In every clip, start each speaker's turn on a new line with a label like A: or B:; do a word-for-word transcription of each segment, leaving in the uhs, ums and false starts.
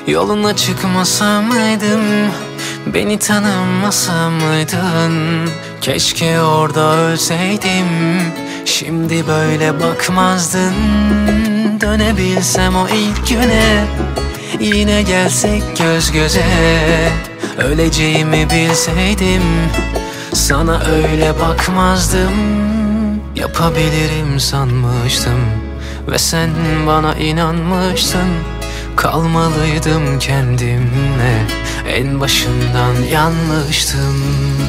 A: Yoluna çıkmasaydım, beni tanımasaydın. Keşke orada ölseydim, şimdi böyle bakmazdın. Dönebilsem o ilk güne, yine gelsek göz göze. Öleceğimi bilseydim, sana öyle bakmazdım. Yapabilirim sanmıştım ve sen bana inanmıştın. Kalmalıydım kendimle, en başından yanlıştım.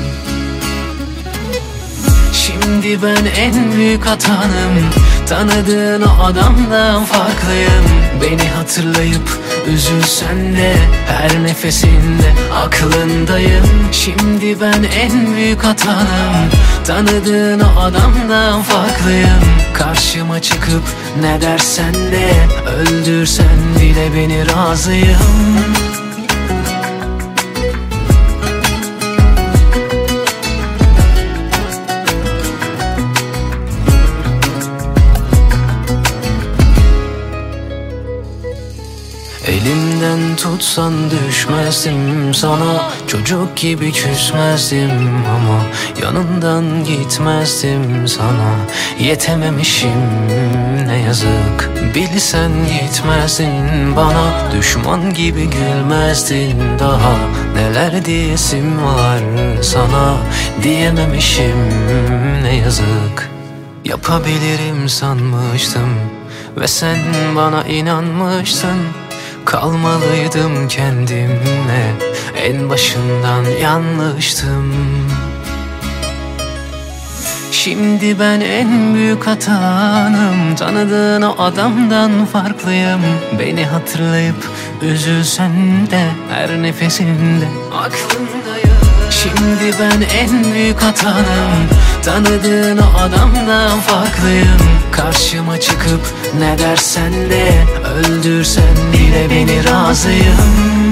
A: Şimdi ben en büyük hatanım, tanıdığın o adamdan farklıyım. Beni hatırlayıp üzülsen de her nefesinde aklındayım. Şimdi ben en büyük hatanım, tanıdığın o adamdan farklıyım. Karşıma çıkıp ne dersen de, öldürsen bile beni razıyım. Elimden tutsan düşmezdim sana, çocuk gibi küsmezdim ama yanından gitmezdim sana. Yetememişim ne yazık, bilsen gitmezdin bana. Düşman gibi gülmezdin, daha neler diyesim var sana. Diyememişim ne yazık. Yapabilirim sanmıştım ve sen bana inanmıştın. Kalmalıydım kendimle, en başından yanlıştım. Şimdi ben en büyük hatanım, tanıdığın o adamdan farklıyım. Beni hatırlayıp üzülsen de her nefesinde aklındayım. Şimdi ben en büyük hatanım, tanıdığın o adamdan farklıyım. Karşıma çıkıp ne dersen de, öldürsen bile beni razıyım.